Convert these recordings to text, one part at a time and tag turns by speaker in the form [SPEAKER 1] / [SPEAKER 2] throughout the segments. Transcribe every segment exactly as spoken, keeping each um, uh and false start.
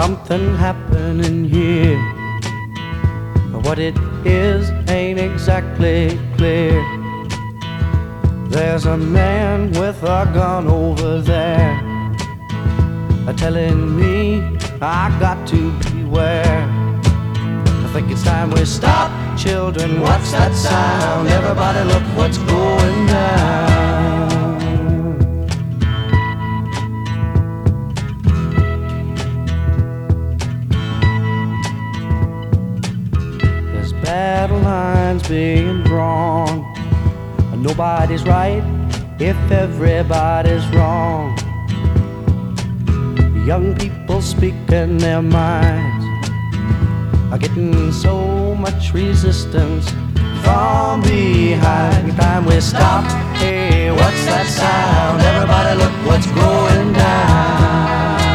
[SPEAKER 1] something happening here. What it is ain't exactly clear. There's a man with a gun over there, telling me I got to beware. I think it's time we stop. Children, what's that sound? Everybody look what's going down. There's battle lines being drawn. Nobody's right if everybody's wrong. Young people speaking their minds are getting so much resistance from behind. Time we stop. Hey, what's that sound? Everybody look what's going down.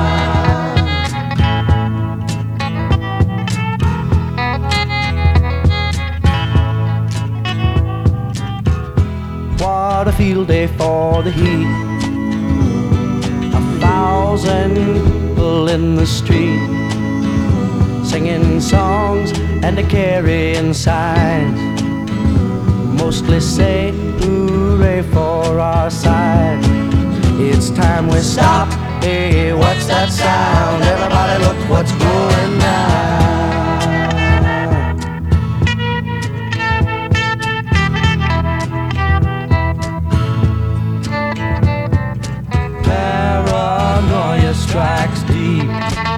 [SPEAKER 1] What a field day for the heat. A thousand people in the street, singing songs and carrying signs, mostly say hooray for our side. It's time we stop. Hey, what's that sound? Everybody look what's going down. Paranoia strikes deep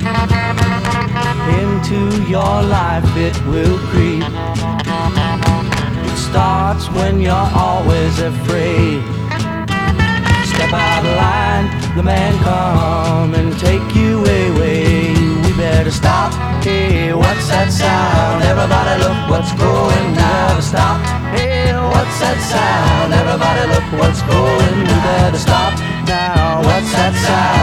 [SPEAKER 1] into your life, it will creep. It starts when you're always afraid. Step out of line, the man come and take you away. We better stop. Hey, what's that sound? Everybody look what's going down. Stop. Hey, what's that sound? Everybody look what's going. We better stop now. What's that sound?